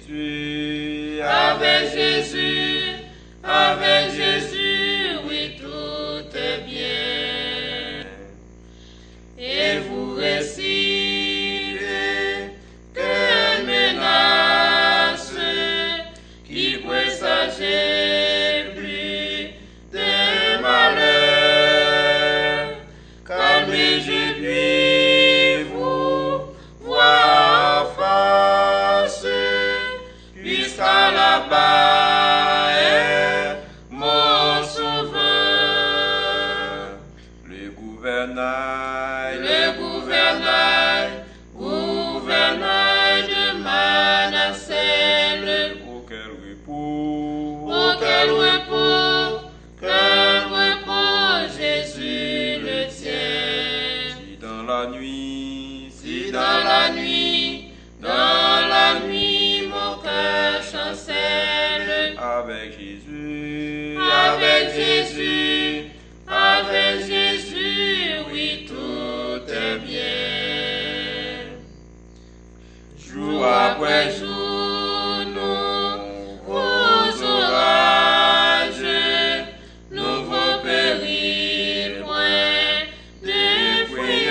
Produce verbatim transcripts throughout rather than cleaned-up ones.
Jésus, avec Jésus, avec Jésus, oui, tout est bien. Et vous récivez que menace qui présageait plus de malheur. Calmez-je puis vous voir en face, puisqu'à la bas est mon sauveur. le gouvernail, Le gouvernail, gouvernail de Manassé, auquel repos, auquel repos, quel repos Jésus le tient. si dans la nuit, Si dans la nuit, dans la nuit, mon cœur chancelle, avec Jésus, avec Jésus, avec Jésus, oui, tout est bien. Jour après jour, nous, aux orages, nouveaux périls, point de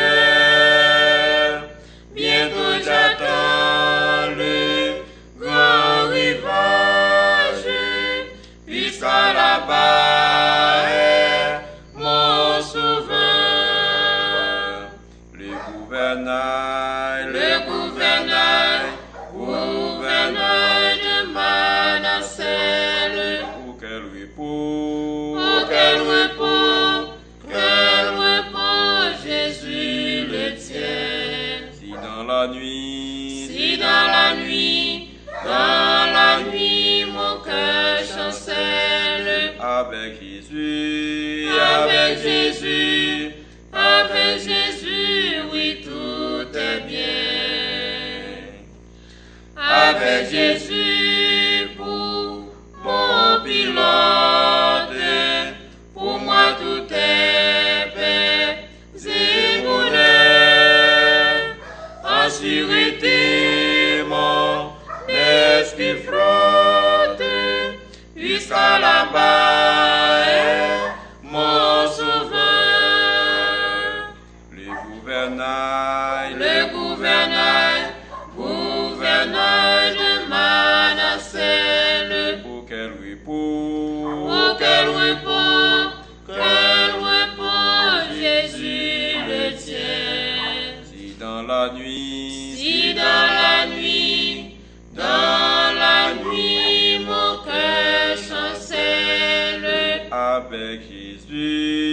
prière. Bientôt j'attends le grand rivage, puisqu'à la bas est mon sauveur. le gouvernail, Le gouvernail, gouvernail de Manassé, auquel repos, auquel repos, quel repos Jésus le tient. si dans la nuit, Si dans la nuit, dans la nuit, mon cœur chancelle, avec Jésus, avec Jésus, avec Jésus, oui, tout est bien. Avec Jésus pour mon pilote, pour moi tout est paix et bonheur. En sûreté, mon esprit flotte, jusqu'à la bas est mon sauveur. le gouvernail, Le gouvernail, gouvernail de Manassé, auquel repos, auquel repos, quel repos Jésus le tient. si dans la nuit, Si dans la nuit, dans la nuit, mon cœur chancelle, avec Jésus,